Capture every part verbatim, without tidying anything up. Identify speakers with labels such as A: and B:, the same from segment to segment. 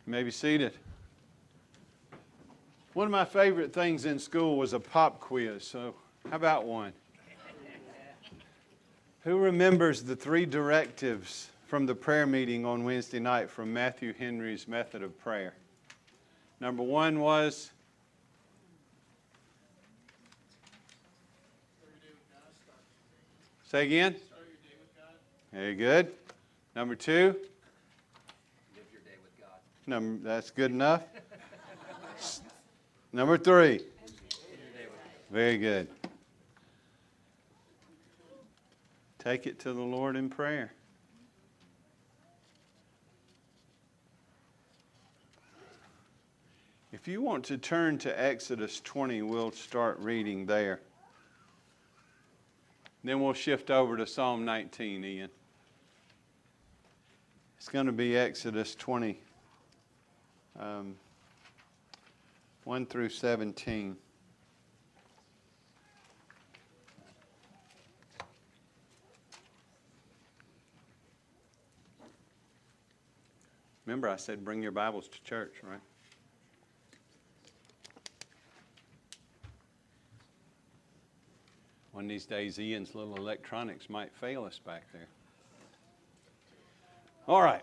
A: You may be seated. One of my favorite things in school was a pop quiz, so how about one? Who remembers the three directives from the prayer meeting on Wednesday night from Matthew Henry's Method of Prayer? Number one was? Say again? Start your day with God. Very good. Number two?
B: Live your day with God.
A: Number, that's good enough. Number three? Very good. Take it to the Lord in prayer. If you want to turn to Exodus twenty, we'll start reading there. Then we'll shift over to Psalm nineteen, Ian. It's going to be Exodus twenty, um, one through seventeen. Remember, I said bring your Bibles to church, right? One of these days, Ian's little electronics might fail us back there. All right.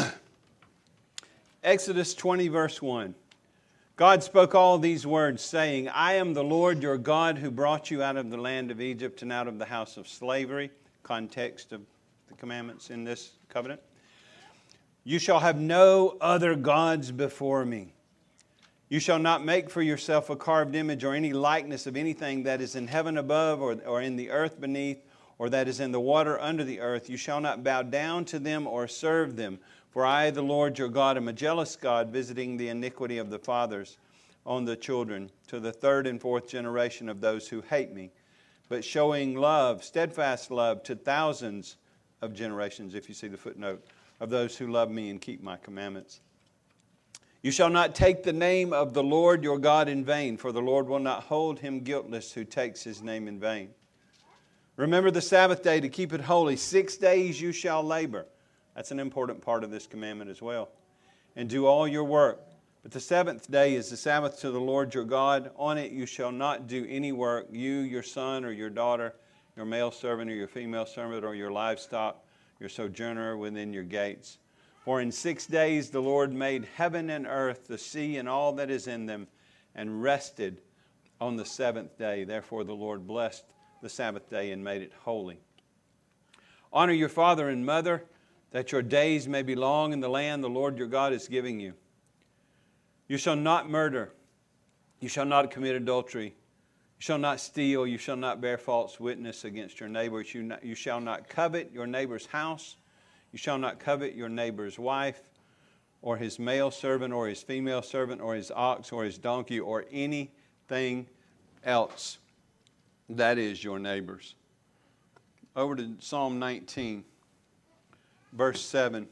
A: Exodus twenty, verse one. God spoke all these words, saying, I am the Lord your God who brought you out of the land of Egypt and out of the house of slavery. Context of the commandments in this covenant. You shall have no other gods before me. You shall not make for yourself a carved image or any likeness of anything that is in heaven above or, or in the earth beneath or that is in the water under the earth. You shall not bow down to them or serve them. For I, the Lord your God, am a jealous God, visiting the iniquity of the fathers on the children to the third and fourth generation of those who hate me, but showing love, steadfast love, to thousands of generations, if you see the footnote, of those who love me and keep my commandments. You shall not take the name of the Lord your God in vain, for the Lord will not hold him guiltless who takes his name in vain. Remember the Sabbath day to keep it holy. Six days you shall labor. That's an important part of this commandment as well. And do all your work. But the seventh day is the Sabbath to the Lord your God. On it you shall not do any work, you, your son or your daughter, your male servant or your female servant, or your livestock, your sojourner within your gates. For in six days the Lord made heaven and earth, the sea and all that is in them, and rested on the seventh day. Therefore the Lord blessed the Sabbath day and made it holy. Honor your father and mother, that your days may be long in the land the Lord your God is giving you. You shall not murder. You shall not commit adultery. You shall not steal. You shall not bear false witness against your neighbors. You, not, you shall not covet your neighbor's house. You shall not covet your neighbor's wife, or his male servant, or his female servant, or his ox, or his donkey, or anything else that is your neighbor's. Over to Psalm nineteen, verse seven.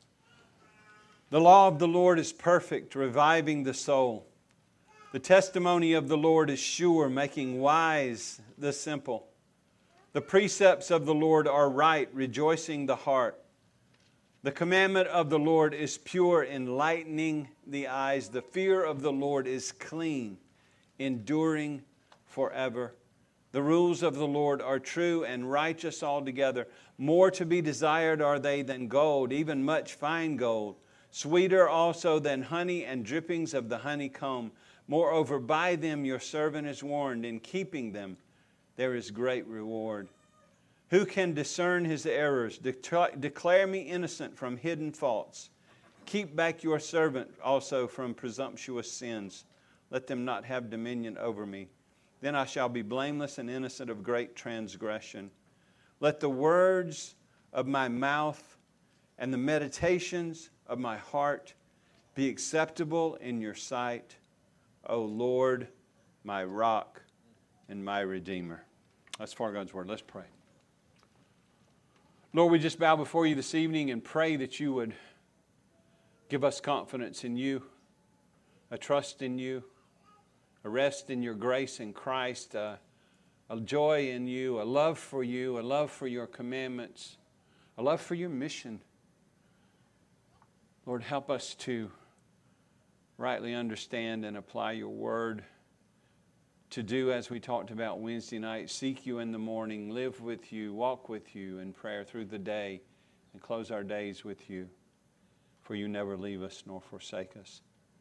A: The law of the Lord is perfect, reviving the soul. The testimony of the Lord is sure, making wise the simple. The precepts of the Lord are right, rejoicing the heart. The commandment of the Lord is pure, enlightening the eyes. The fear of the Lord is clean, enduring forever. The rules of the Lord are true and righteous altogether. More to be desired are they than gold, even much fine gold. Sweeter also than honey and drippings of the honeycomb. Moreover, by them your servant is warned. In keeping them there is great reward. Who can discern his errors? Declare me innocent from hidden faults. Keep back your servant also from presumptuous sins. Let them not have dominion over me. Then I shall be blameless and innocent of great transgression. Let the words of my mouth and the meditations of my heart be acceptable in your sight, O Lord, my rock and my redeemer. That's far God's word. Let's pray. Lord, we just bow before you this evening and pray that you would give us confidence in you, a trust in you, a rest in your grace in Christ, a, a joy in you, a love for you, a love for your commandments, a love for your mission. Lord, help us to rightly understand and apply your word, to do as we talked about Wednesday night, seek you in the morning, live with you, walk with you in prayer through the day, and close our days with you, for you never leave us nor forsake us.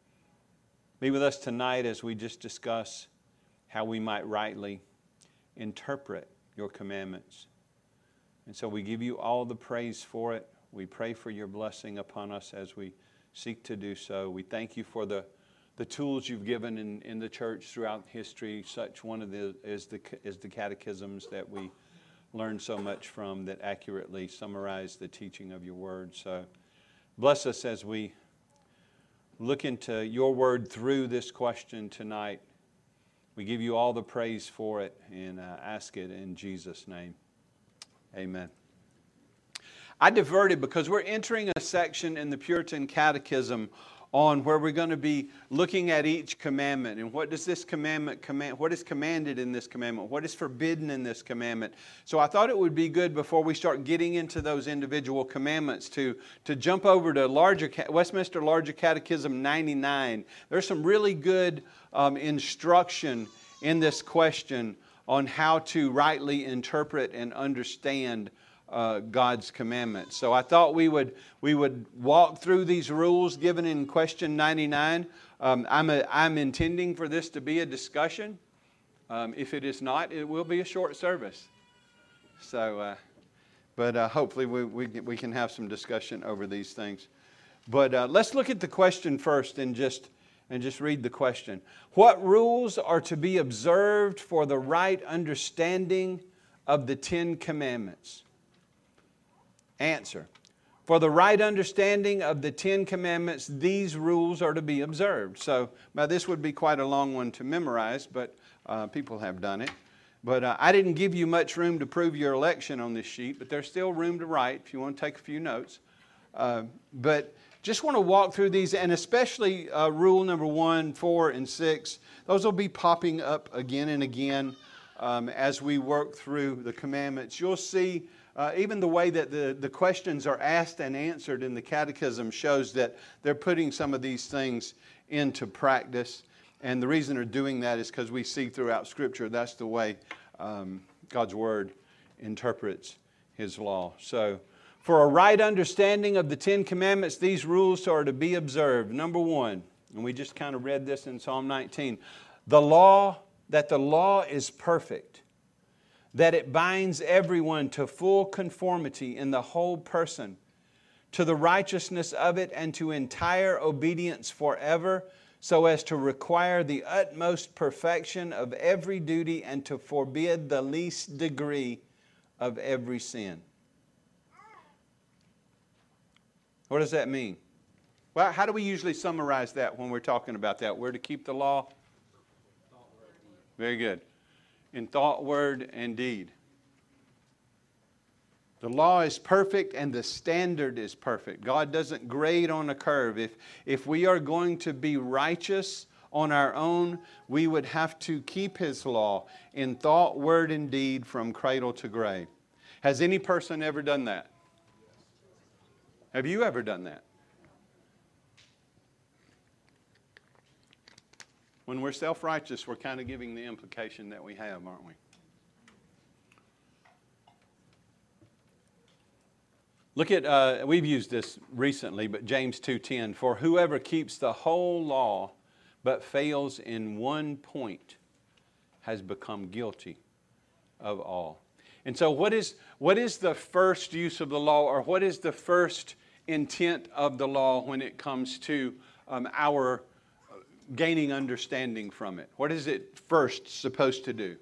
A: Be with us tonight as we just discuss how we might rightly interpret your commandments. And so we give you all the praise for it. We pray for your blessing upon us as we seek to do so. We thank you for the The tools you've given in, in the church throughout history. Such one of the is the is the catechisms that we learn so much from, that accurately summarize the teaching of your word. So bless us as we look into your word through this question tonight. We give you all the praise for it and uh, ask it in Jesus' name. Amen. I diverted because we're entering a section in the Puritan Catechism on where we're going to be looking at each commandment and what does this commandment command, what is commanded in this commandment, what is forbidden in this commandment. So I thought it would be good before we start getting into those individual commandments to, to jump over to larger Westminster Larger Catechism ninety-nine. There's some really good um, instruction in this question on how to rightly interpret and understand Uh, God's commandments. So I thought we would we would walk through these rules given in question ninety-nine. Um, I'm a, I'm intending for this to be a discussion. Um, if it is not, it will be a short service. So, uh, but uh, hopefully we, we we can have some discussion over these things. But uh, let's look at the question first and just and just read the question. What rules are to be observed for the right understanding of the Ten Commandments? Answer. For the right understanding of the Ten Commandments, these rules are to be observed. So, now this would be quite a long one to memorize, but uh, people have done it. But uh, I didn't give you much room to prove your election on this sheet, but there's still room to write if you want to take a few notes. Uh, but just want to walk through these, and especially uh, rule number one, four, and six. Those will be popping up again and again um, as we work through the commandments. You'll see Uh, even the way that the, the questions are asked and answered in the catechism shows that they're putting some of these things into practice. And the reason they're doing that is because we see throughout Scripture that's the way um, God's Word interprets His law. So, for a right understanding of the Ten Commandments, these rules are to be observed. Number one, and we just kind of read this in Psalm nineteen, the law, that the law is perfect, that it binds everyone to full conformity in the whole person, to the righteousness of it and to entire obedience forever, so as to require the utmost perfection of every duty and to forbid the least degree of every sin. What does that mean? Well, how do we usually summarize that when we're talking about that? We're to keep the law? Very good. In thought, word, and deed. The law is perfect and the standard is perfect. God doesn't grade on a curve. If, if we are going to be righteous on our own, we would have to keep His law in thought, word, and deed from cradle to grave. Has any person ever done that? Have you ever done that? When we're self-righteous, we're kind of giving the implication that we have, aren't we? Look at, uh, we've used this recently, but James two ten, for whoever keeps the whole law but fails in one point has become guilty of all. And so what is, what is the first use of the law, or what is the first intent of the law when it comes to um, our gaining understanding from it? What is it first supposed to do?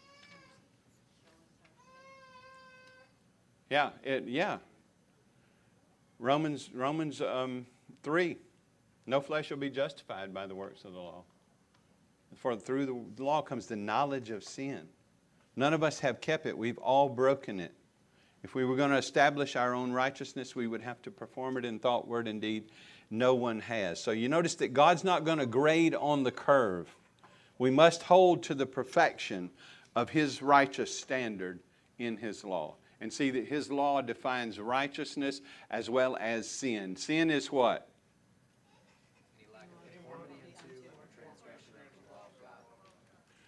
A: Yeah, it, yeah. Romans, Romans um, three. No flesh shall be justified by the works of the law. For through the law comes the knowledge of sin. None of us have kept it. We've all broken it. If we were going to establish our own righteousness, we would have to perform it in thought, word, and deed. No one has. So you notice that God's not going to grade on the curve. We must hold to the perfection of His righteous standard in His law. And see that His law defines righteousness as well as sin. Sin is what?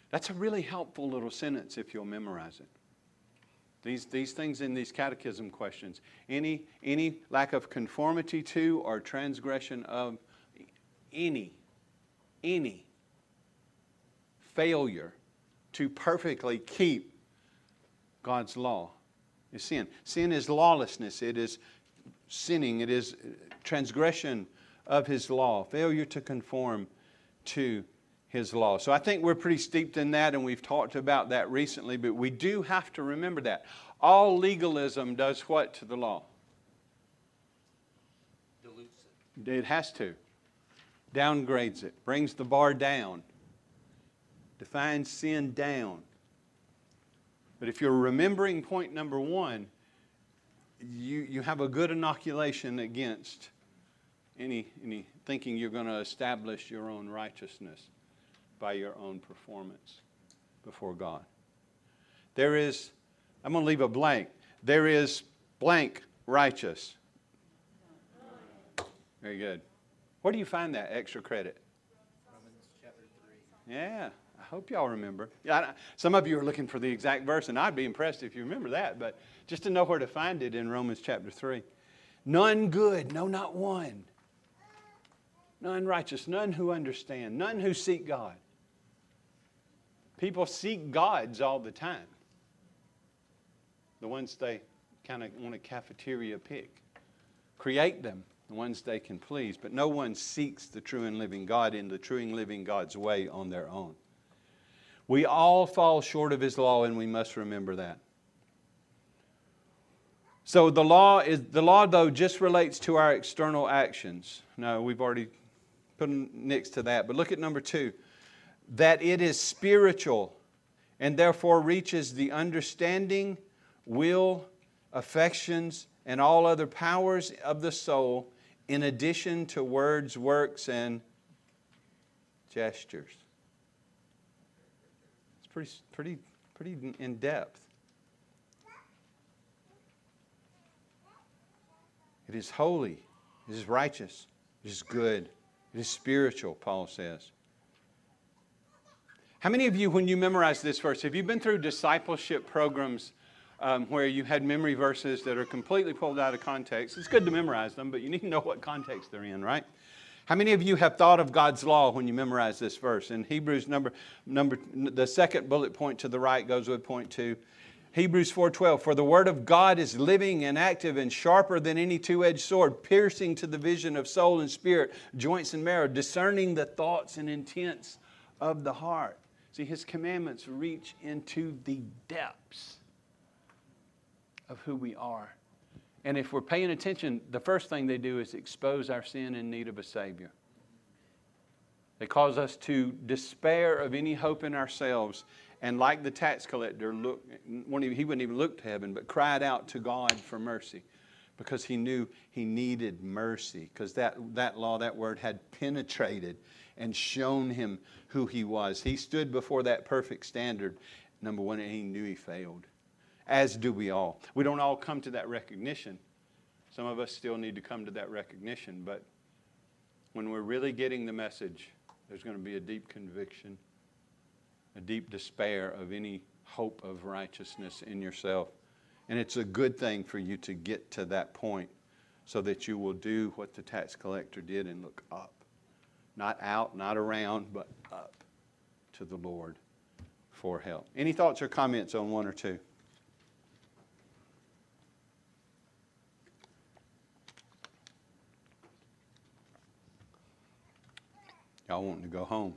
A: That's a really helpful little sentence if you'll memorize it. These, these things in these catechism questions. Any, any lack of conformity to or transgression of any, any failure to perfectly keep God's law is sin. Sin is lawlessness. It is sinning. It is transgression of His law. Failure to conform to His law. So I think we're pretty steeped in that, and we've talked about that recently, but we do have to remember that. All legalism does what to the law?
B: Dilutes it.
A: It has to. Downgrades it. Brings the bar down. Defines sin down. But if you're remembering point number one, you, you have a good inoculation against any, any thinking you're going to establish your own righteousness by your own performance before God. There is, I'm going to leave a blank. There is blank righteous. Very good. Where do you find that extra credit?
B: Romans chapter three.
A: Yeah, I hope y'all remember. Yeah, I- some of you are looking for the exact verse, and I'd be impressed if you remember that, but just to know where to find it in Romans chapter three. None good, no, not one. None righteous, none who understand, none who seek God. People seek gods all the time. The ones they kind of want a cafeteria pick. Create them, the ones they can please. But no one seeks the true and living God in the true and living God's way on their own. We all fall short of His law, and we must remember that. So the law is the law, though, just relates to our external actions. No, we've already put next to that. But look at number two. That it is spiritual and therefore reaches the understanding, will, affections, and all other powers of the soul in addition to words, works, and gestures. It's pretty, pretty, pretty in depth. It is holy. It is righteous. It is good. It is spiritual, Paul says. How many of you, when you memorize this verse, have you been through discipleship programs um, where you had memory verses that are completely pulled out of context? It's good to memorize them, but you need to know what context they're in, right? How many of you have thought of God's law when you memorize this verse? In Hebrews number, number the second bullet point to the right goes with point two. Hebrews four twelve, for the word of God is living and active and sharper than any two-edged sword, piercing to the vision of soul and spirit, joints and marrow, discerning the thoughts and intents of the heart. See, His commandments reach into the depths of who we are. And if we're paying attention, the first thing they do is expose our sin in need of a Savior. They cause us to despair of any hope in ourselves. And like the tax collector, look, he wouldn't even look to heaven, but cried out to God for mercy. Because he knew he needed mercy. Because that, that law, that word had penetrated and shown him who he was. He stood before that perfect standard, number one, and he knew he failed. As do we all. We don't all come to that recognition. Some of us still need to come to that recognition. But when we're really getting the message, there's going to be a deep conviction, a deep despair of any hope of righteousness in yourself. And it's a good thing for you to get to that point so that you will do what the tax collector did and look up. Not out, not around, but up to the Lord for help. Any thoughts or comments on one or two? Y'all wanting to go home?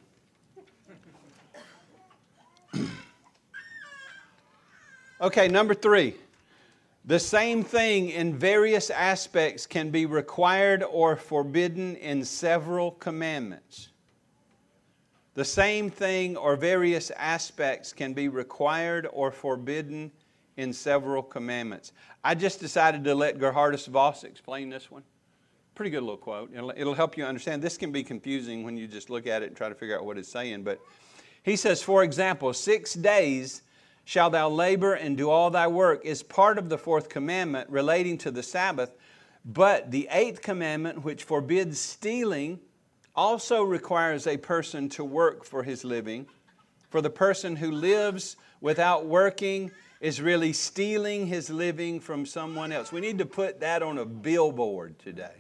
A: Okay, number three. The same thing in various aspects can be required or forbidden in several commandments. The same thing or various aspects can be required or forbidden in several commandments. I just decided to let Gerhardus Voss explain this one. Pretty good little quote. It'll, it'll help you understand. This can be confusing when you just look at it and try to figure out what it's saying. But he says, for example, six days shall thou labor and do all thy work is part of the fourth commandment relating to the Sabbath. But the eighth commandment, which forbids stealing, also requires a person to work for his living. For the person who lives without working is really stealing his living from someone else. We need to put that on a billboard today.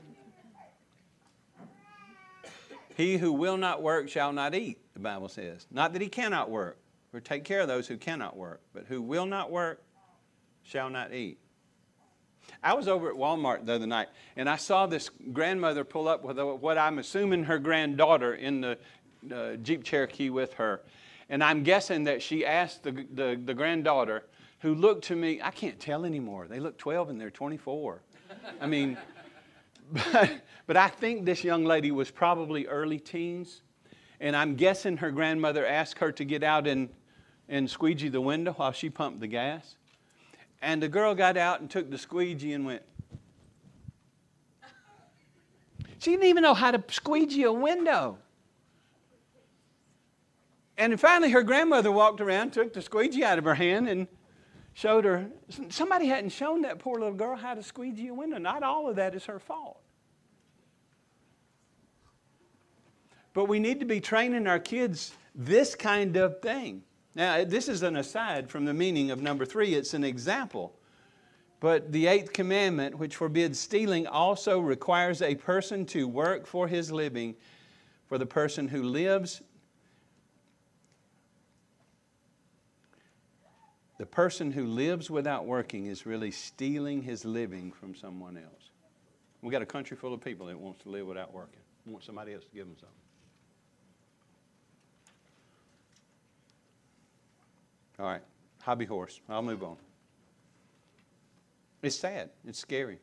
A: He who will not work shall not eat, the Bible says. Not that he cannot work, or take care of those who cannot work, but who will not work shall not eat. I was over at Walmart the other night, and I saw this grandmother pull up with a, what I'm assuming her granddaughter in the uh, Jeep Cherokee with her. And I'm guessing that she asked the, the, the granddaughter, who looked to me, I can't tell anymore. They look twelve and they're twenty-four. I mean, but, but I think this young lady was probably early teens. And I'm guessing her grandmother asked her to get out and, and squeegee the window while she pumped the gas. And the girl got out and took the squeegee and went. She didn't even know how to squeegee a window. And finally her grandmother walked around, took the squeegee out of her hand and showed her. Somebody hadn't shown that poor little girl how to squeegee a window. Not all of that is her fault. But we need to be training our kids this kind of thing. Now, this is an aside from the meaning of number three. It's an example. But the eighth commandment, which forbids stealing, also requires a person to work for his living. For the person who lives, the person who lives without working is really stealing his living from someone else. We've got a country full of people that wants to live without working. Want somebody else to give them something. All right, hobby horse. I'll move on. It's sad. It's scary.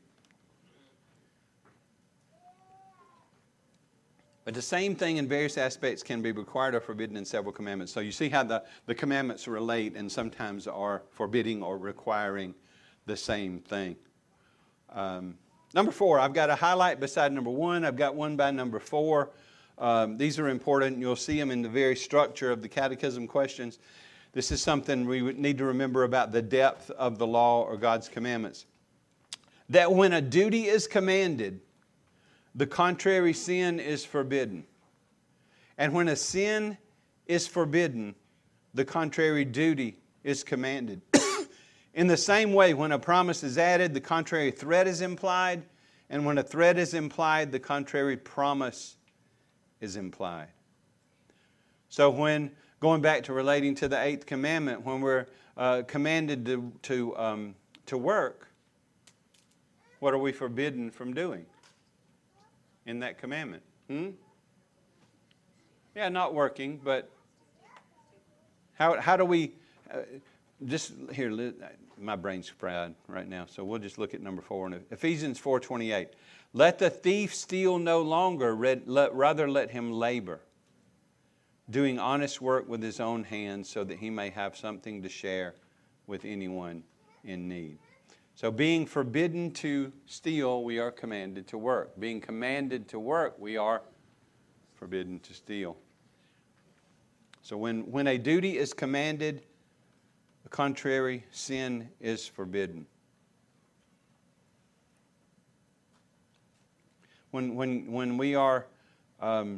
A: But the same thing in various aspects can be required or forbidden in several commandments. So you see how the, the commandments relate and sometimes are forbidding or requiring the same thing. Um, number four, I've got a highlight beside number one. I've got one by number four. Um, these are important. You'll see them in the very structure of the catechism questions. This is something we need to remember about the depth of the law or God's commandments. That when a duty is commanded, the contrary sin is forbidden. And when a sin is forbidden, the contrary duty is commanded. In the same way, when a promise is added, the contrary threat is implied. And when a threat is implied, the contrary promise is implied. So when, going back to relating to the eighth commandment, when we're uh, commanded to, to, um, to work, what are we forbidden from doing in that commandment? Hmm? Yeah, not working, but how, how do we, uh, just here, my brain's fried right now, so we'll just look at number four. Ephesians four twenty-eight. Let the thief steal no longer, rather let him labor, doing honest work with his own hands so that he may have something to share with anyone in need. So being forbidden to steal, we are commanded to work. Being commanded to work, we are forbidden to steal. So when, when a duty is commanded, the contrary sin is forbidden. When, when, when we are um,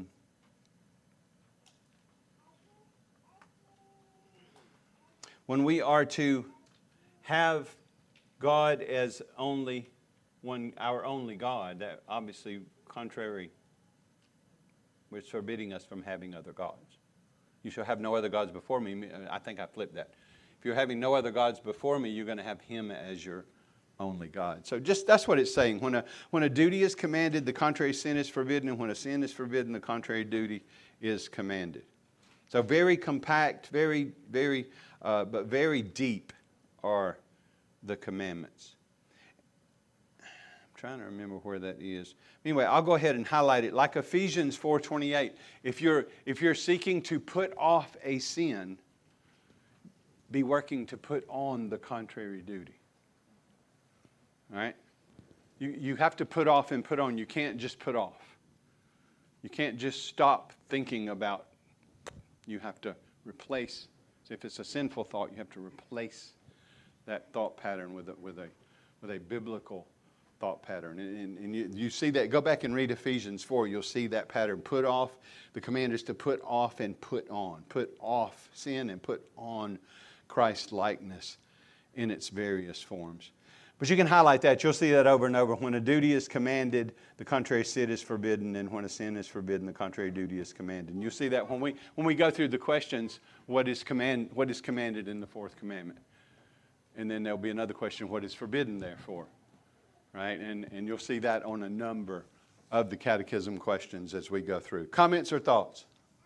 A: when we are to have God as only one, our only God, that obviously contrary, it's forbidding us from having other gods. You shall have no other gods before me. I think I flipped that. If you're having no other gods before me, you're going to have Him as your only God. So just that's what it's saying. When a, when a duty is commanded, the contrary sin is forbidden. And when a sin is forbidden, the contrary duty is commanded. So very compact, very, very, uh, but very deep are the commandments. I'm trying to remember where that is. Anyway, I'll go ahead and highlight it. Like Ephesians four twenty-eight, if you're, if you're seeking to put off a sin, be working to put on the contrary duty. All right? You, you have to put off and put on. You can't just put off. You can't just stop thinking about. You have to replace. So if it's a sinful thought, you have to replace that thought pattern with a, with a, with a biblical thought pattern. And, and, and you, you see that. Go back and read Ephesians four. You'll see that pattern. Put off. The command is to put off and put on. Put off sin and put on Christ likeness in its various forms. But you can highlight that. You'll see that over and over. When a duty is commanded, the contrary sin is forbidden. And when a sin is forbidden, the contrary duty is commanded. And you'll see that when we when we go through the questions, what is command what is commanded in the fourth commandment? And then there'll be another question, what is forbidden therefore? Right? And and you'll see that on a number of the catechism questions as we go through. Comments or thoughts?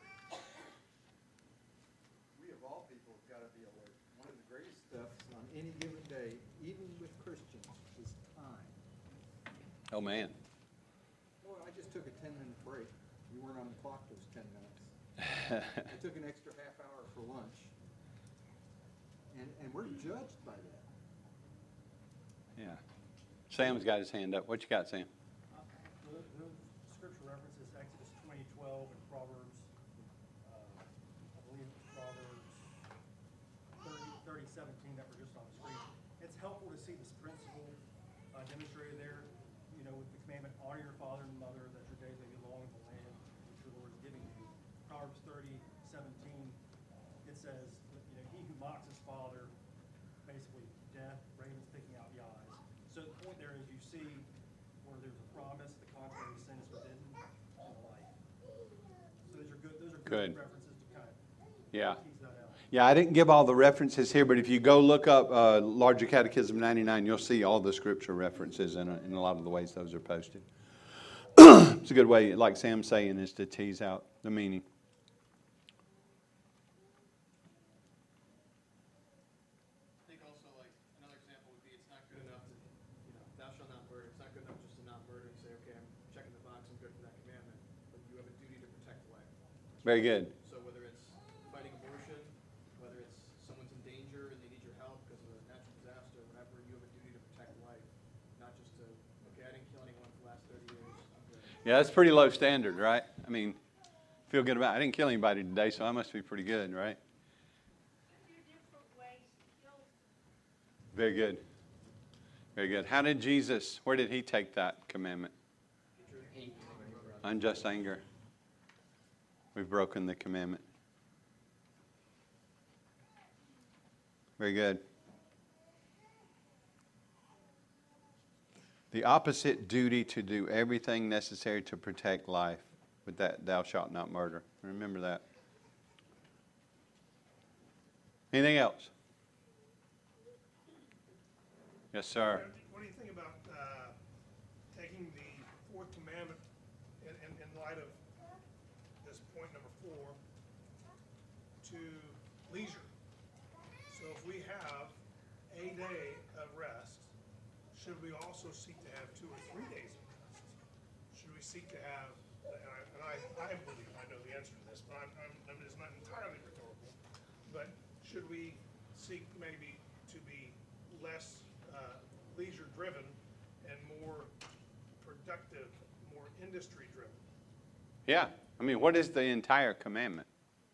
C: We of all people have got to be alert. One of the greatest stuff on any given day, even with Christians, is time.
A: Oh, man.
C: Boy, I just took a ten-minute break. You weren't on the clock those ten minutes. I took an extra half hour for lunch. And, and we're judged by that.
A: Yeah. Sam's got his hand up. What you got, Sam?
D: Uh, The, the scripture references Exodus twenty twelve and Proverbs, uh, I believe it's Proverbs thirty, thirty seventeen that were just on the screen. It's helpful to see this principle uh, demonstrated there, you know, with the commandment, honor your father and mother, that your days may be long in the land which your Lord is giving you. Proverbs thirty seventeen, it says, you know, he who mocks his father, basically death, ravens picking out the eyes. So the point there is you see where there's a promise, the contrary sin is forbidden, and the like. So those are good, those are
A: Good.
D: good references to kind of
A: Yeah.
D: tease that out.
A: Yeah, I didn't give all the references here, but if you go look up uh, Larger Catechism ninety-nine, you'll see all the scripture references in a, in a lot of the ways those are posted. It's a good way, like Sam's saying, is to tease out the meaning.
E: I think also, like, another example would be, it's not good enough to, you know, thou shalt not murder. It's not good enough just to not murder and say, okay, I'm checking the box, I'm good for that commandment. But you have a duty to protect life.
A: Very good.
E: So whether it's fighting abortion, whether it's someone's in danger and they need your help because of a natural disaster or whatever, you have a duty to protect life. Not just to, okay, I didn't kill anyone for the last thirty years, I'm good.
A: Yeah, that's pretty low standard, right? I mean, feel good about it. I didn't kill anybody today, so I must be pretty good, right? Very good. Very good. How did Jesus, where did he take that commandment? Unjust anger. We've broken the commandment. Very good. The opposite duty to do everything necessary to protect life. With that, thou shalt not murder. Remember that. Anything else? Yes, sir.
F: What do you think about uh, taking the fourth commandment in, in, in light of this point number four to leisure? So if we have a day of rest, should we also seek to have two or three days of rest? Should we seek to have, and I, and I, I believe I know the answer to this, but I'm, I'm, I'm, it's not entirely rhetorical, but should we seek maybe to be less uh, leisure-driven and more productive, more industry-driven?
A: Yeah. I mean, what is the entire commandment?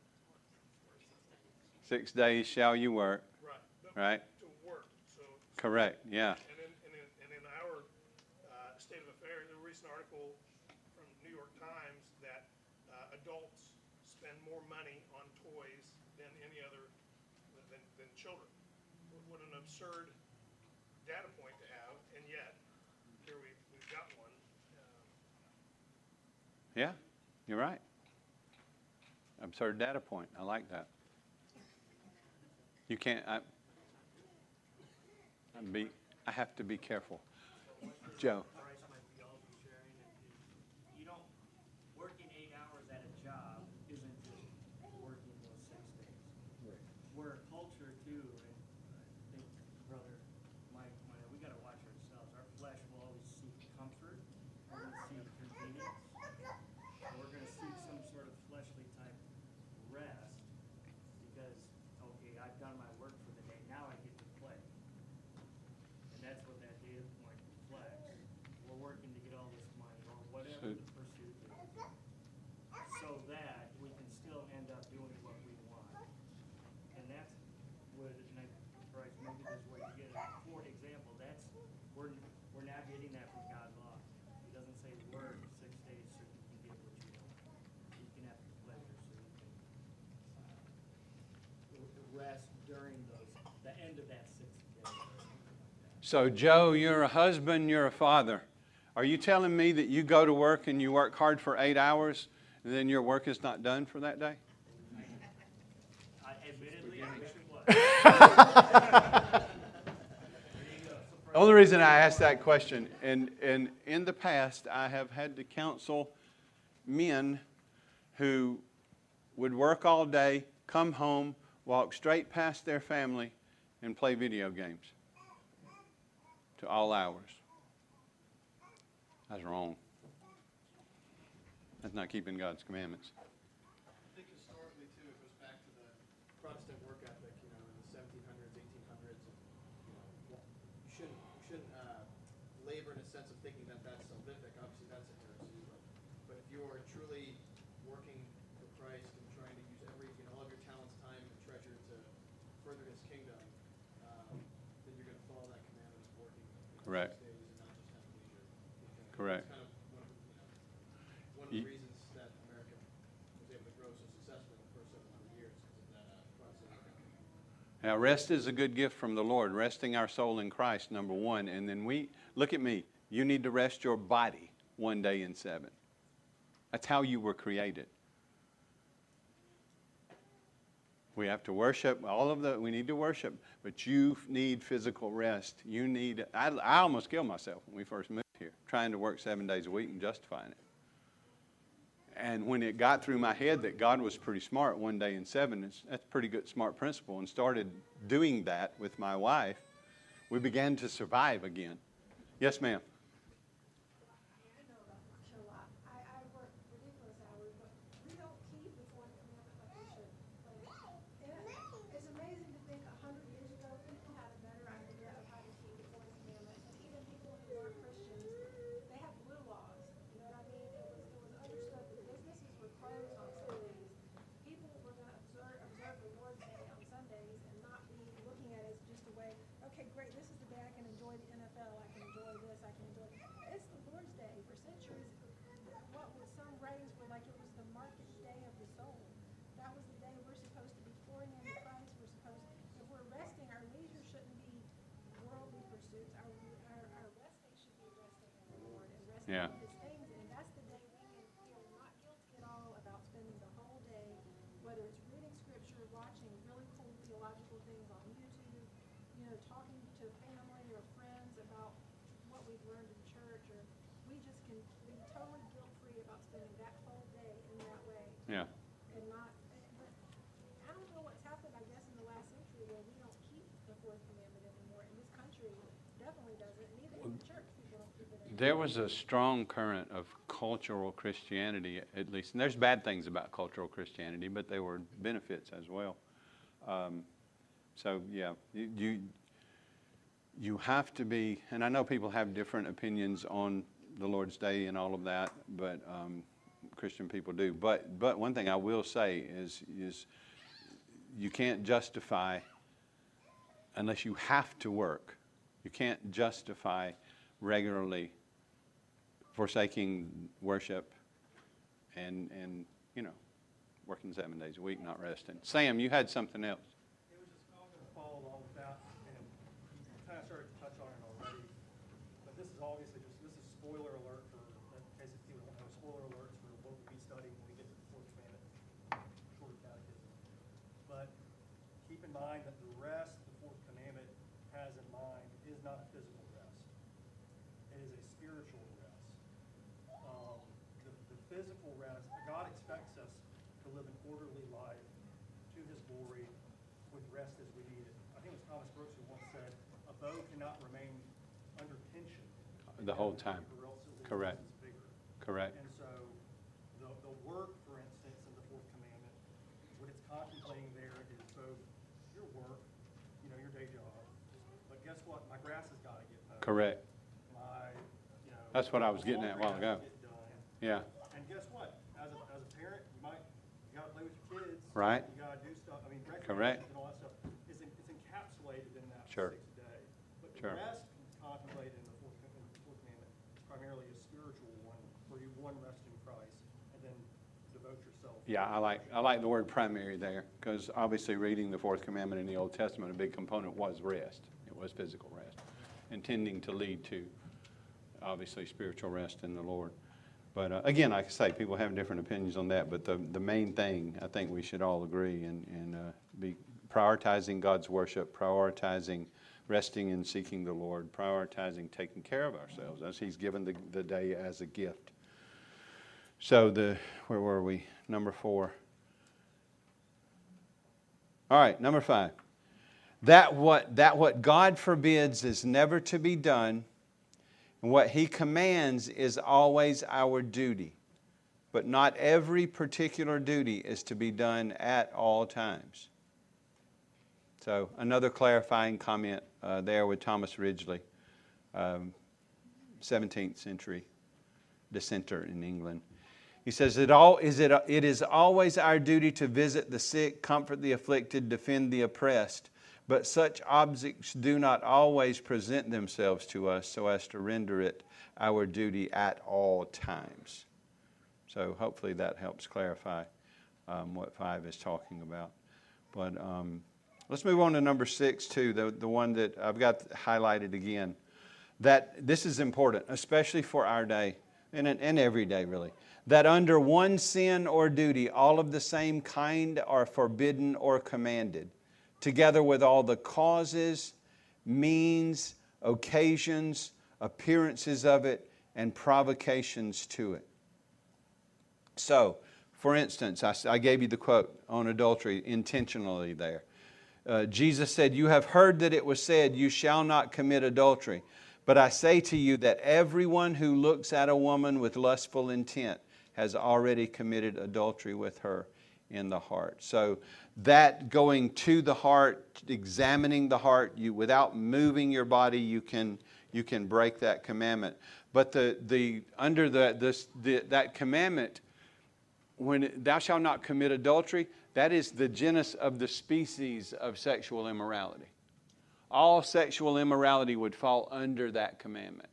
A: Six days shall you work.
F: Right. But
A: Right.
F: To work, so.
A: Correct. Yeah.
F: And in, and in, and in our uh, state of affairs, a recent article from New York Times that uh, adults spend more money on toys than any other, than, than children. What an absurd data point to have, and yet, here we, we've got one. Um,
A: Yeah. You're right. Absurd data point. I like that. You can't. I, I'm be. I have to be careful. Joe.
G: Bryce might be also sharing is, is you don't, working eight hours at a job isn't just working those six days.
C: Right.
G: We're a culture too, and I think Brother Mike, pointed out, we gotta watch ourselves. Our flesh will always seek comfort, we're gonna seek convenience. We're gonna seek some sort of fleshly type rest because, okay, I've done my work for the day, now I get to play. And that's what that data point reflects. during those, the end of that sixth day or something like that.
A: So, Joe, you're a husband, you're a father. Are you telling me that you go to work and you work hard for eight hours and then your work is not done for that day?
G: I admittedly, I wish it was.
A: The only reason I asked that question, and, and in the past, I have had to counsel men who would work all day, come home, walk straight past their family, and play video games to all hours. That's wrong. That's not keeping God's commandments.
E: I think historically too, it goes back to the Protestant work ethic, you know, in the seventeen hundreds, eighteen hundreds. And, you know, you shouldn't, you shouldn't uh, labor in a sense of thinking that that's salvific. Obviously, that's a heresy. But, but if you are truly working for Christ and trying to use every, you know, all of your talents, time, and treasure to further His kingdom, um, then you're going to follow that commandment of working you know,
A: Correct.
E: six days and not just have leisure. Because
A: Correct.
E: It's kind of one of, the, you know, one of the
A: Ye-
E: reasons that America was able to grow so successfully in the first seven hundred years because of that uh, Protestant ethic.
A: Now, rest is a good gift from the Lord, resting our soul in Christ, number one. And then we, look at me, you need to rest your body one day in seven. That's how you were created. We have to worship, all of the, we need to worship, but you need physical rest. You need, I, I almost killed myself when we first moved here, trying to work seven days a week and justifying it. And when it got through my head that God was pretty smart, one day in seven, it's, that's a pretty good smart principle, and started doing that with my wife, we began to survive again. Yes, ma'am.
H: I know about martial law. I, I work ridiculous hours, but we don't keep the fourth commandment like we should. Like, and it's amazing to think a hundred years ago, people had a better idea of how to keep the fourth commandment. And even people who aren't Christians, they have blue laws. You know what I mean? It was, it was understood that businesses were closed on Sundays. People were going to observe, observe the Lord's Day on Sundays and not be looking at it as just a way, okay, great, this is the day I can enjoy the N F L, I can enjoy this, I can enjoy, it's the Lord's Day. For centuries, what was some writings were like it was the market day of the soul. That was the day we're supposed to be pouring into Christ. We're supposed, if we're resting, our leisure shouldn't be worldly pursuits. Our, our, our resting should be resting in the Lord and resting
A: Yeah.
H: in His things. And that's the day we can feel not guilty at all about spending the whole day, whether it's reading scripture, watching really cool theological things on YouTube, you know, talking to family or friends about what we've learned in church, or we just can be totally guilt-free about spending that whole day in that way
A: Yeah.
H: and not, but I don't know what's happened, I guess, in the last century where we don't keep the fourth commandment anymore. In this country, definitely doesn't, and even in the church, people don't keep it anymore.
A: There was a strong current of cultural Christianity, at least. And there's bad things about cultural Christianity, but there were benefits as well. Um, so, yeah, you, you you have to be, and I know people have different opinions on the Lord's Day and all of that, but um, Christian people do. But but one thing I will say is is you can't justify unless you have to work. You can't justify regularly forsaking worship and, and, you know, working seven days a week, not resting. Sam, you had something else.
D: It was just, I was gonna follow along with that, and you kind of started to touch on it already. But this is obviously just, this is spoiler alert for, in case if people don't know, spoiler alerts for what we'll be studying when we get to the fourth commandment, short catechism. But keep in mind that the rest the fourth commandment has in mind is not a physical rest. It is a spiritual rest. Um, the, the physical rest, God expects us to live an orderly life to His glory with rest as we need it. I think it was Thomas Brooks who once said, a bow cannot remain under tension
A: The whole time.
D: or else it loses
A: Correct.
D: its vigor.
A: Correct.
D: And so the, the work, for instance, in the fourth commandment, what it's contemplating there is both your work, you know, your day job, but guess what? My grass has got to get mowed.
A: Correct.
D: My, you know.
A: That's what I was getting at a while
D: laundry
A: ago.
D: has to get done.
A: Yeah.
D: And guess what? As a, as a parent, you might, you gotta play with your kids.
A: Right.
D: You gotta do stuff, I mean,
A: Correct.
D: recreation and all that stuff is, en- it's encapsulated in that
A: Sure.
D: sixth day. But the
A: Sure.
D: rest contemplated in the fourth, com- in the fourth commandment is primarily a spiritual one, where you one rest in Christ, and then devote devote yourself.
A: Yeah, I like, I like the word primary there, because obviously reading the fourth commandment in the Old Testament, a big component was rest. It was physical rest, intending to lead to, obviously, spiritual rest in the Lord. But uh, again, like I say, people have different opinions on that, but the, the main thing, I think we should all agree and, and uh, be prioritizing God's worship, prioritizing resting and seeking the Lord, prioritizing taking care of ourselves as He's given the, the day as a gift. So the, where were we? Number four. All right, number five. That what, that what God forbids is never to be done, and what He commands is always our duty. But not every particular duty is to be done at all times. So another clarifying comment uh, there with Thomas Ridgely, um, seventeenth century dissenter in England. He says, it, all, is it, it is always our duty to visit the sick, comfort the afflicted, defend the oppressed, but such objects do not always present themselves to us so as to render it our duty at all times. So hopefully that helps clarify um, what five is talking about. But um, let's move on to number six too, the, the one that I've got highlighted again. That this is important, especially for our day, and, and every day really. That under one sin or duty, all of the same kind are forbidden or commanded, together with all the causes, means, occasions, appearances of it, and provocations to it. So, for instance, I, I gave you the quote on adultery intentionally there. Uh, Jesus said, "You have heard that it was said, 'You shall not commit adultery.' But I say to you that everyone who looks at a woman with lustful intent has already committed adultery with her in the heart." So that going to the heart, examining the heart, you without moving your body, you can you can break that commandment. But the the under the this the, that commandment, when it, thou shalt not commit adultery, that is the genus of the species of sexual immorality. All sexual immorality would fall under that commandment.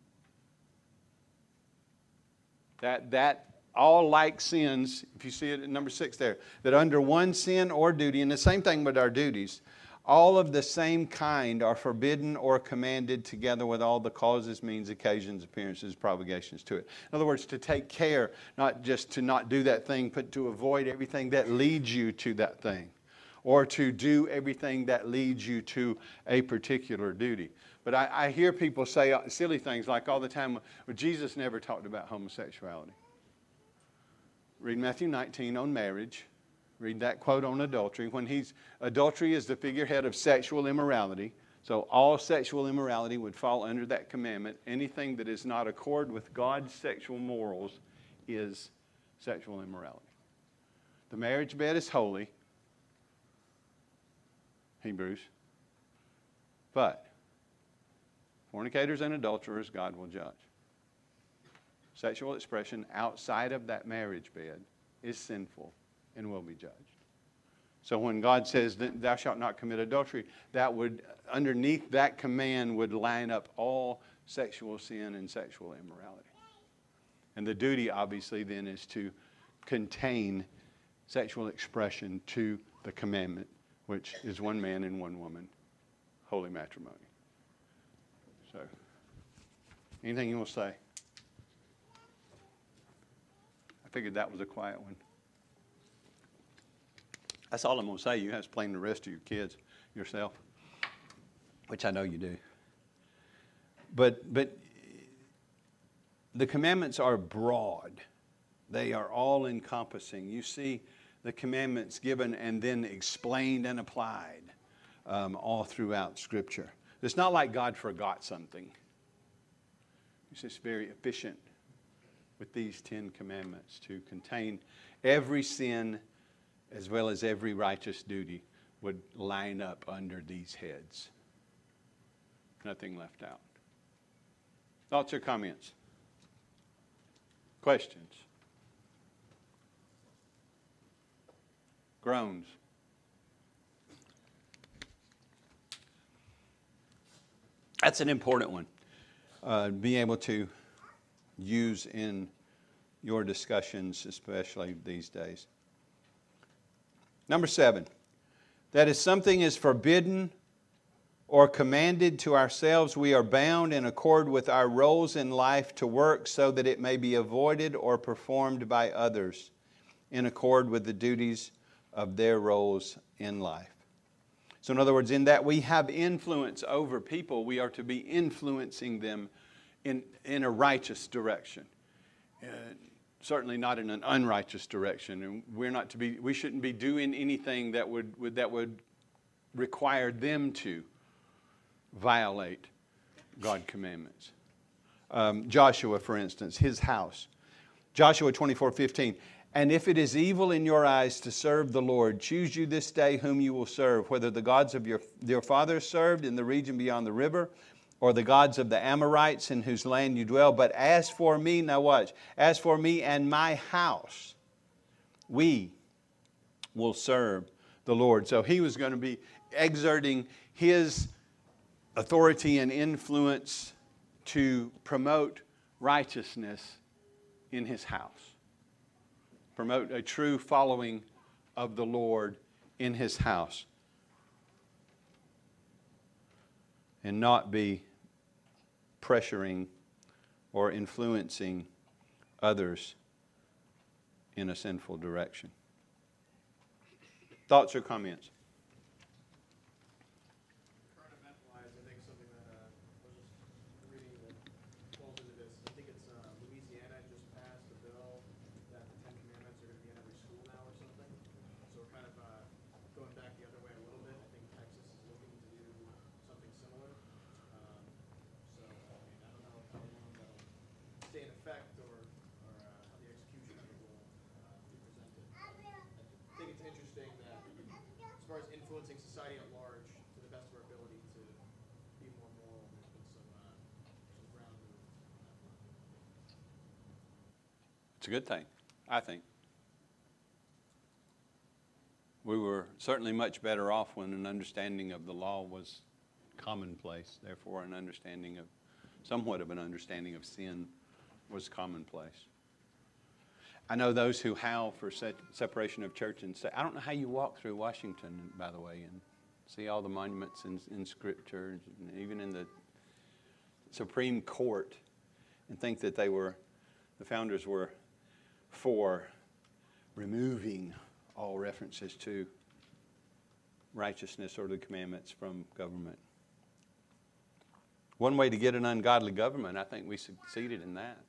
A: That that all like sins, if you see it at number six there, that under one sin or duty, and the same thing with our duties, all of the same kind are forbidden or commanded together with all the causes, means, occasions, appearances, provocations to it. In other words, to take care, not just to not do that thing, but to avoid everything that leads you to that thing, or to do everything that leads you to a particular duty. But I, I hear people say silly things like all the time, well, Jesus never talked about homosexuality. Read Matthew nineteen on marriage. Read that quote on adultery. When he's adultery is the figurehead of sexual immorality. So all sexual immorality would fall under that commandment. Anything that is not accord with God's sexual morals is sexual immorality. The marriage bed is holy. Hebrews. But fornicators and adulterers God will judge. Sexual expression outside of that marriage bed is sinful and will be judged. So when God says, thou shalt not commit adultery, that would, underneath that command would line up all sexual sin and sexual immorality. And the duty, obviously, then is to contain sexual expression to the commandment, which is one man and one woman, holy matrimony. So, anything you want to say? I figured that was a quiet one. That's all I'm going to say. You have to explain the rest of your kids yourself, which I know you do. But but the commandments are broad. They are all encompassing. You see the commandments given and then explained and applied um, all throughout Scripture. It's not like God forgot something. He's just very efficient with these Ten Commandments to contain every sin as well as every righteous duty would line up under these heads. Nothing left out. Thoughts or comments? Questions? Groans? That's an important one. Uh, being able to use in your discussions, especially these days. Number seven, that if something is forbidden or commanded to ourselves, we are bound in accord with our roles in life to work so that it may be avoided or performed by others in accord with the duties of their roles in life. So in other words, in that we have influence over people, we are to be influencing them in, in a righteous direction. Uh, certainly not in an unrighteous direction. And we're not to be, we shouldn't be doing anything that would, would that would require them to violate God's commandments. Um, Joshua, for instance, his house. Joshua twenty-four fifteen. And if it is evil in your eyes to serve the Lord, choose you this day whom you will serve, whether the gods of your, your fathers served in the region beyond the river, or the gods of the Amorites in whose land you dwell. But as for me, now watch, as for me and my house, we will serve the Lord. So he was going to be exerting his authority and influence to promote righteousness in his house. Promote a true following of the Lord in his house. And not be pressuring or influencing others in a sinful direction. Thoughts or comments?
E: Current event-wise, I think something that uh, I was just reading that falls into this. I think it's uh, Louisiana just passed a bill that the Ten Commandments are going to be in every school now or something. So we're kind of uh, going back the other way a little bit. I think Texas is looking to do something similar. Um, so I mean, I don't know how long that'll stay in effect or, or uh, how the execution of it will uh, be presented. I think it's interesting that as far as influencing society at large, to the best of our ability to be more moral, there's been some, uh, some ground moved on that front.
A: It's a good thing, I think. We were certainly much better off when an understanding of the law was commonplace. Therefore, an understanding of, somewhat of an understanding of sin was commonplace. I know those who howl for se- separation of church and say, I don't know how you walk through Washington, by the way, and see all the monuments in, in Scripture, and even in the Supreme Court, and think that they were, the founders were for removing all references to righteousness or the commandments from government. One way to get an ungodly government, I think we succeeded in that.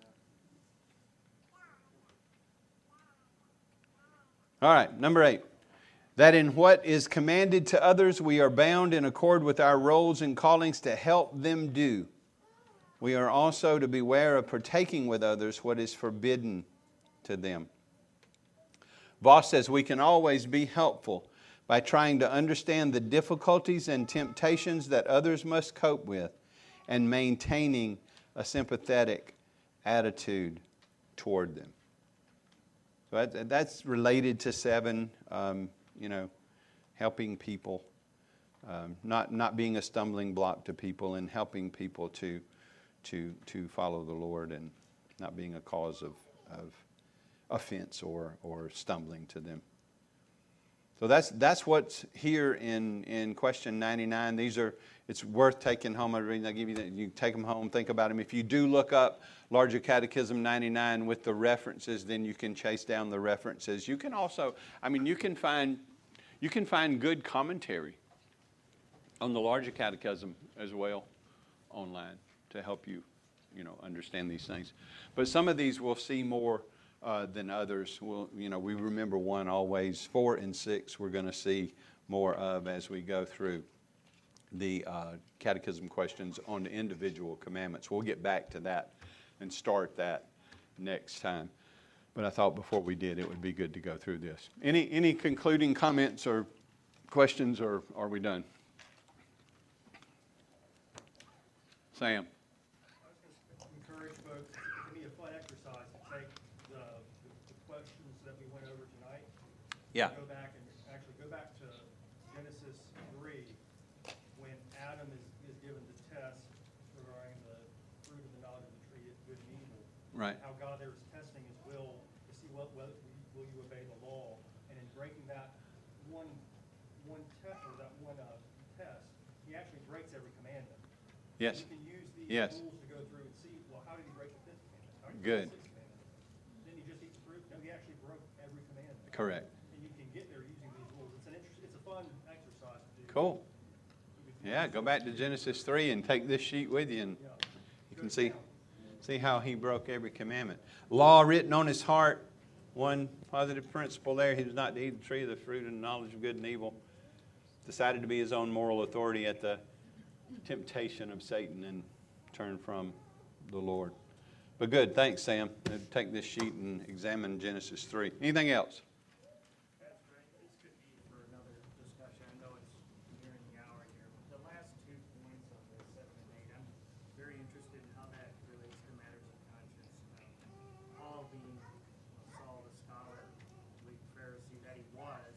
A: All right, number eight. That in what is commanded to others, we are bound in accord with our roles and callings to help them do. We are also to beware of partaking with others what is forbidden to them. Voss says we can always be helpful by trying to understand the difficulties and temptations that others must cope with and maintaining a sympathetic attitude toward them. So that's related to seven, um, you know, helping people, um, not not being a stumbling block to people, and helping people to to to follow the Lord, and not being a cause of of offense or or stumbling to them. So that's that's what's here in, in question ninety-nine. These are, it's worth taking home. I read, I give you that. You take them home, think about them. If you do look up Larger Catechism ninety-nine with the references, then you can chase down the references. You can also, I mean, you can find you can find good commentary on the Larger Catechism as well online to help you, you know, understand these things. But some of these we'll see more Uh, than others. We'll, you know, we remember one always. Four and six we're going to see more of as we go through the uh, catechism questions on the individual commandments. We'll get back to that and start that next time. But I thought before we did, it would be good to go through this. Any any concluding comments or questions, or are we done? Sam.
D: Encourage folks, it can be a fun exercise to take the, the, the questions that we went over tonight.
A: Yeah.
D: Go back and actually go back to Genesis three, when Adam is, is given the test regarding the fruit of the knowledge of the tree of good and evil.
A: Right.
D: How God there was testing whether, will you obey the law? And in breaking that one, one test, or that one, uh, test, he actually breaks every commandment.
A: Yes.
D: You can use these
A: Yes.
D: rules to go through and see, well, how did he break the fifth commandment? How did he
A: Good.
D: break the sixth commandment? Didn't he just eat the fruit? No, he actually broke every commandment.
A: Correct.
D: And you can get there using these rules. It's an interest, it's a fun exercise to do.
A: Cool. Yeah, go back to Genesis three and take this sheet with you, and
D: Yeah.
A: you can see, see how he broke every commandment. Law written on his heart. One positive principle there. He was not to eat the tree of the fruit and knowledge of good and evil. Decided to be his own moral authority at the temptation of Satan and turn from the Lord. But good. Thanks, Sam. Take this sheet and examine Genesis three. Anything else?
G: That's right. This could be for another discussion. I know it's nearing the hour here. But the last two points on this, seven and eight, I'm very interested in how that relates to matters of conscience. Um, Paul being Saul the scholar, the Pharisee that he was,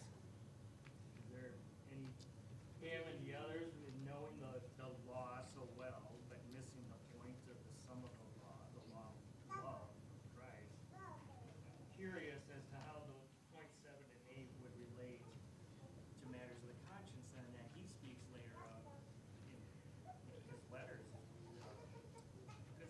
G: is there any, him and the others, in knowing the, the law so well, but missing the point of the sum of the law, the law of love of Christ? Curious as to how the point seven and eight would relate to matters of the conscience then that he speaks later of in, in his letters. Because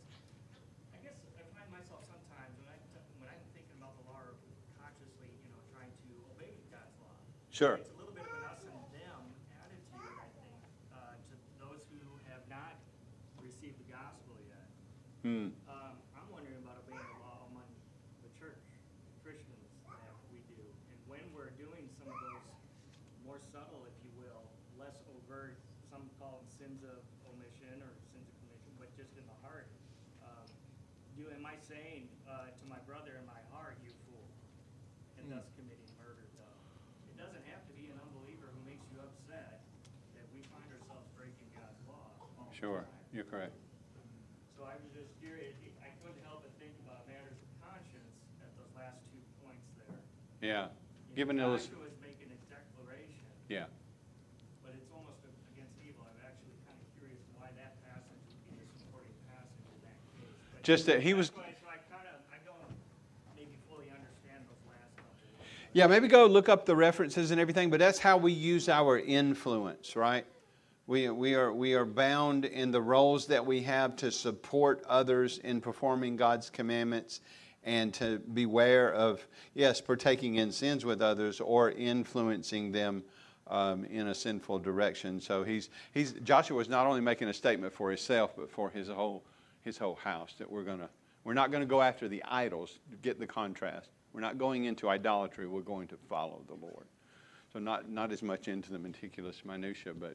G: I guess I find myself sometimes when I when I'm thinking about the law consciously, you know, trying to obey God's law.
A: Sure.
G: It's a little bit of an us and them attitude, I think, uh, to those who have not received the gospel yet.
A: Hmm.
G: Um, I'm wondering about obeying the law among the church, Christians, that we do. And when we're doing some of those more subtle, if you will, less overt, some call them sins of omission or sins of commission, but just in the heart. Um, do, am I saying uh, to my brother in my heart, you fool, and thus committing murder though? It doesn't have to be an unbeliever who makes you upset that we find ourselves breaking God's law all the
A: Sure.
G: time.
A: You're correct.
G: So I was just curious, I couldn't help but think about matters of conscience at those last two points there.
A: Yeah.
G: You
A: Give an
G: know,
A: illus-
G: Joshua is making a declaration,
A: Yeah.
G: but it's almost against evil. I'm actually kind of curious why that passage would be the supporting passage in that case. But
A: Just that he was.
G: that's why- So I kind of, I don't maybe fully understand those last couple.
A: Yeah, maybe go look up the references and everything, but that's how we use our influence, right? We, we, are, we are bound in the roles that we have to support others in performing God's commandments and to beware of, yes, partaking in sins with others or influencing them um, in a sinful direction. So he's, he's, Joshua is not only making a statement for himself, but for his whole, his whole house, that we're gonna, we're not going to go after the idols, get the contrast. We're not going into idolatry, we're going to follow the Lord. So not, not as much into the meticulous minutia, but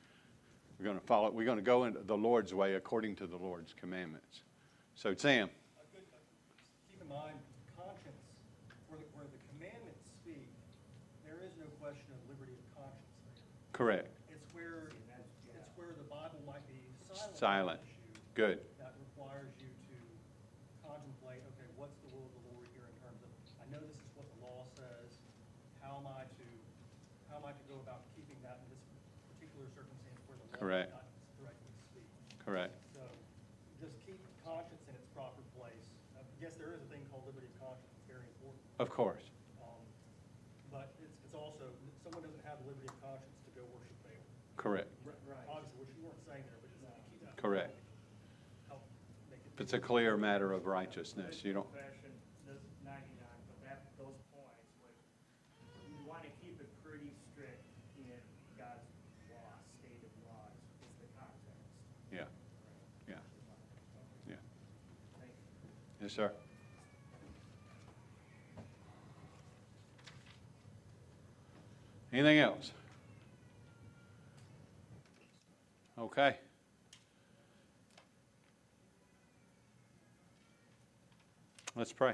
A: we're going to follow, we're going to go into the Lord's way according to the Lord's commandments. So Sam.
D: A good- a- Keep in mind, conscience, where the, where the commandments speak, there is no question of liberty of conscience there.
A: Correct.
D: It's where, it's where the Bible might be silent.
A: Silent.
D: on an issue
A: Good.
D: That requires you to contemplate, okay, what's the will of the Lord here in terms of, I know this is what the law says, how am I to, how am I to go about keeping that in this particular circumstance where the law
A: Correct.
D: does not directly speak?
A: Correct.
D: So just keep conscience in its proper place. Uh, Yes, there is a thing called liberty of conscience, it's very important.
A: Of course.
D: Um, But it's, it's also, someone doesn't have the liberty of conscience to go worship Baal.
A: Correct.
D: Right. Obviously, which you weren't saying there, but just to keep that.
A: Correct.
D: Help make it.
A: It's a clear matter of righteousness. You don't.
G: Confession, this ninety-nine, but that, those points, would, you want to keep it pretty strict in God's law, state of laws, is the context.
A: Yeah. Yeah. Yeah.
G: Thank you.
A: Yes, sir. Anything else? Okay. Let's pray.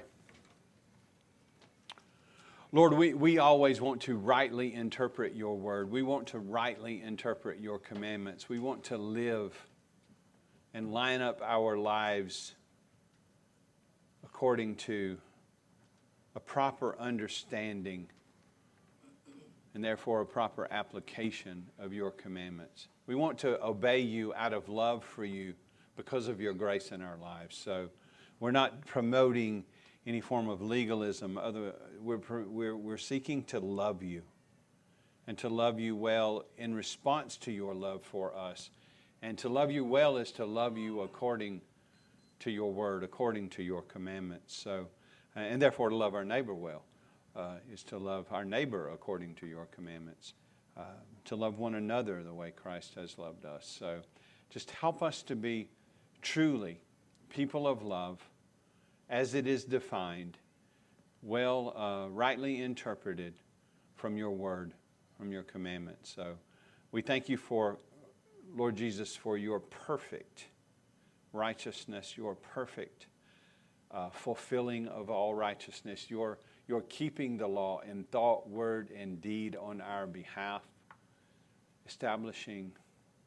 A: Lord, we, we always want to rightly interpret your word. We want to rightly interpret your commandments. We want to live and line up our lives according to a proper understanding and therefore a proper application of your commandments. We want to obey you out of love for you because of your grace in our lives. So we're not promoting any form of legalism. Other, we're, we're, we're seeking to love you and to love you well in response to your love for us. And to love you well is to love you according to your word, according to your commandments. So, and therefore to love our neighbor well uh, is to love our neighbor according to your commandments. Uh, to love one another the way Christ has loved us. So just help us to be truly people of love as it is defined, well, uh, rightly interpreted from your word, from your commandments. So we thank you for, Lord Jesus, for your perfect righteousness, your perfect uh, fulfilling of all righteousness, your, your keeping the law in thought, word, and deed on our behalf, establishing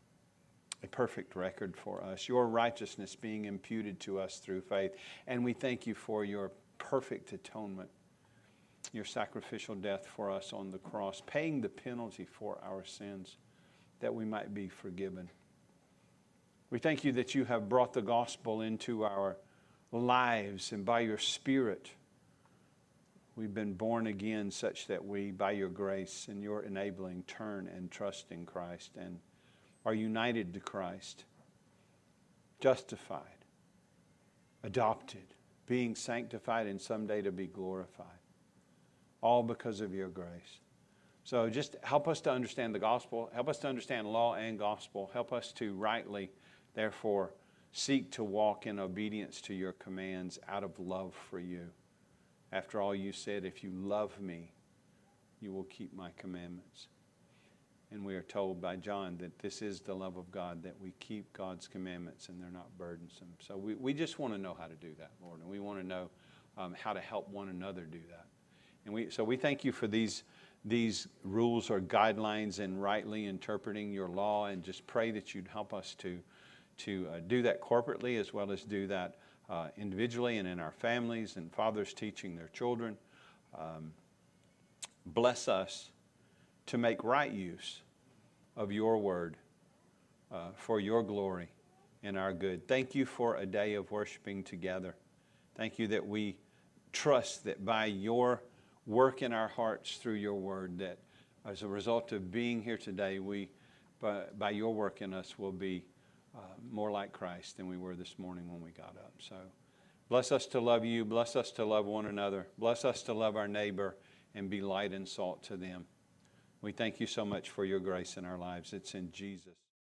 A: a perfect record for us, your righteousness being imputed to us through faith. And we thank you for your perfect atonement, your sacrificial death for us on the cross, paying the penalty for our sins that we might be forgiven. We thank you that you have brought the gospel into our lives, and by your Spirit we've been born again such that we, by your grace and your enabling, turn and trust in Christ and are united to Christ, justified, adopted, being sanctified, and someday to be glorified. All because of your grace. So just help us to understand the gospel. Help us to understand law and gospel. Help us to rightly, therefore, seek to walk in obedience to your commands out of love for you. After all, you said, if you love me, you will keep my commandments. And we are told by John that this is the love of God, that we keep God's commandments and they're not burdensome. So we, we just want to know how to do that, Lord. And we want to know um, how to help one another do that. And we, so we thank you for these, these rules or guidelines and rightly interpreting your law, and just pray that you'd help us to, to uh, do that corporately as well as do that uh, individually and in our families, and fathers teaching their children. Um, bless us to make right use of your word uh, for your glory and our good. Thank you for a day of worshiping together. Thank you that we trust that by your work in our hearts through your word, that as a result of being here today, we, by, by your work in us, will be uh, more like Christ than we were this morning when we got up. So bless us to love you. Bless us to love one another. Bless us to love our neighbor and be light and salt to them. We thank you so much for your grace in our lives. It's in Jesus'